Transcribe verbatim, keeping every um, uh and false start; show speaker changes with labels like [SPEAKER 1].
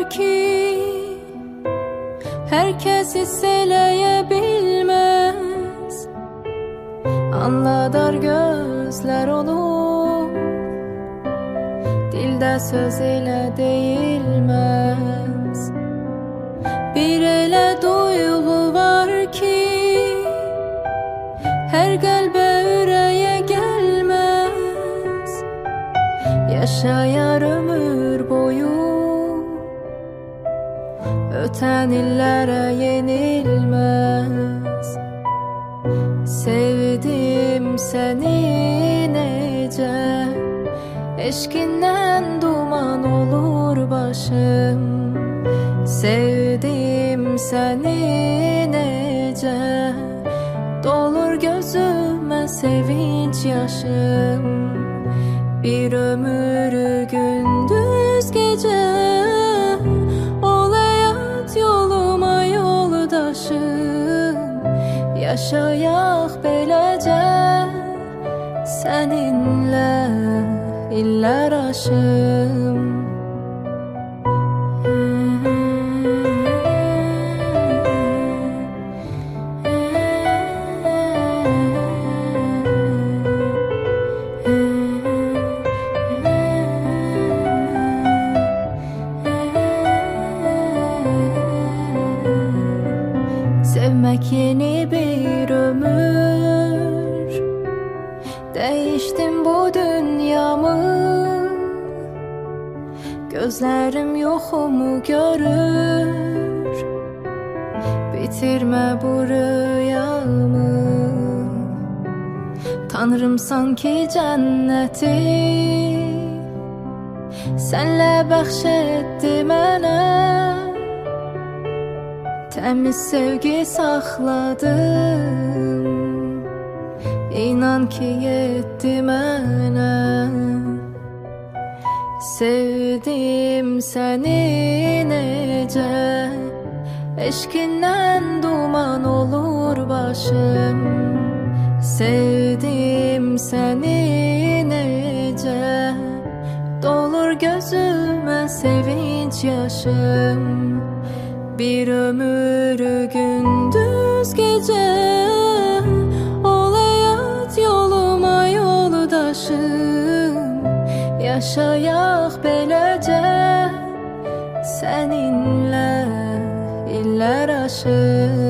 [SPEAKER 1] ki herkes hisseleyebilmez. Anladar gözler olur, dilde söz ile değilmez. Bir ele duygu var ki her kalbe yüreğe gelmez. Yaşayar ömür boyu, öten illere yenilmez. Sevdim seni nece, eşkinden duman olur başım. Sevdim seni nece, dolur gözüme sevinç yaşım. Bir ömür gündüz gece ol hayat yoluma yoldaşım. Yaşayak belece seninle iller aşım. Sevmek yeni bir ömür, değiştim bu dünyamı. Gözlerim yokumu görür, bitirme bu rüyamı. Tanrım sanki cenneti senle bahşetti mənə. Temiz sevgi sakladım, İnan ki yetti mənə. Sevdim seni nece, eşkinden duman olur başım. Sevdim seni nece, dolur gözüme sevinç yaşım. Bir ömür gündüz gece ol hayat yoluma yoldaşım. Yaşayak belece seninle iller aşım.